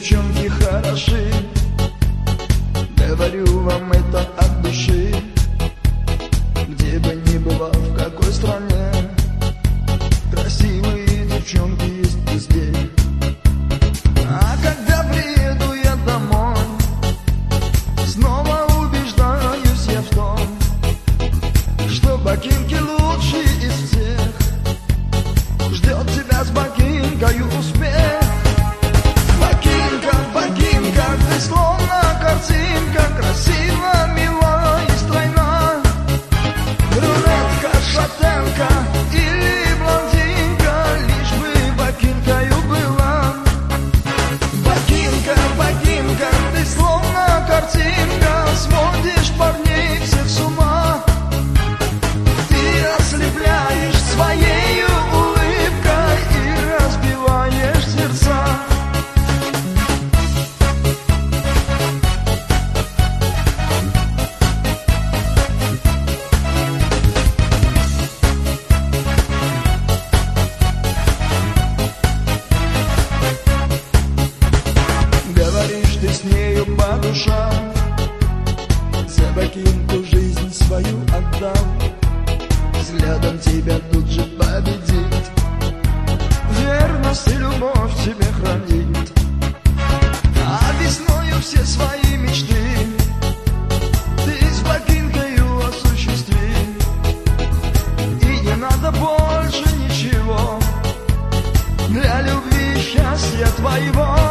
девчонки хороши, говорю вам это от души. Где бы ни была, в какой стране, красивые девчонки есть везде. А когда приеду я домой, снова убеждаюсь я в том, что ботинки лучшие из всех. Ждет тебя с ботинкою успех. Ботинка, ботинка, ты словно картинка, красива, мила и стройна. Брюнетка, шатенка или блондинка, лишь бы ботинкою была. Ботинка, ботинка, ты словно картинка, сводишь парней всех с ума. Ты ослепляешь своей улыбкой и разбиваешь сердца. Говоришь ты с нею по душам, за ботинку жизнь свою отдам. Взглядом тебя тут же победит, верность и любовь тебе хранит. А весною все свои мечты ты с ботинкою осуществи. И не надо больше ничего для любви и счастья твоего.